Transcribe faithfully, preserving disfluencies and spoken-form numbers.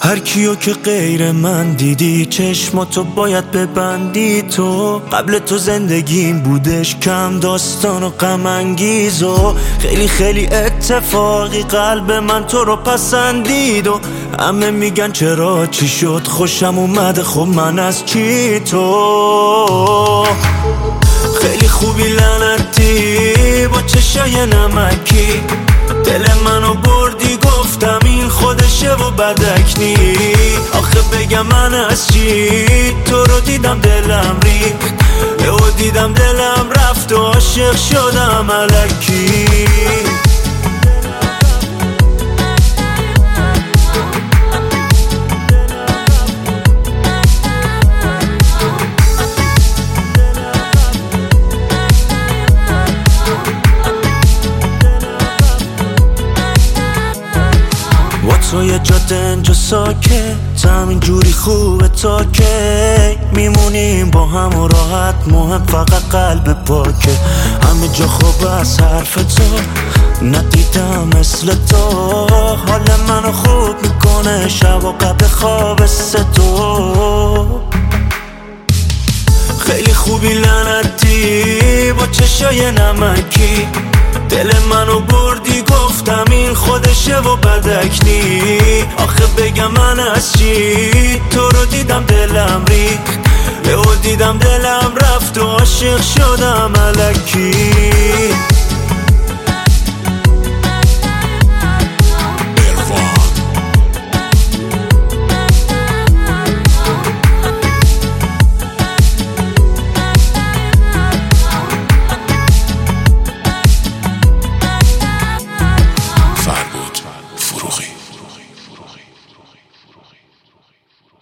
هر کیو که غیر من دیدی چشماتو باید ببندی. تو قبل تو زندگیم بودش کم داستان و غم انگیز و خیلی خیلی اتفاقی قلب من تو رو پسندید و همه میگن چرا چی شد خوشم اومده خب من از چی. تو خیلی خوبی لعنتی با چشای نمکی دل منو بردی گفتم این خودشه و بدک نی. آخه بگم من از چی تو رو دیدم دلم ریخت و دیدم دلم رفت و عاشق شدم الکی. تو یه جاده اینجا ساکت همین جوری خوبه تا که میمونیم با هم و راحت مهم فقط قلب پاکه. همه جا خوب از حرف تو ندیدم مثل تو حال منو خوب میکنه شب و قبل خواب ستو. خیلی خوبی لعنتی با چشای نمکی دل منو بردی گفتم این خودشه و بدک نی. آخه بگم من از چی تو رو دیدم دلم ریخت و دیدم دلم رفت و عاشق شدم الکی. فروغی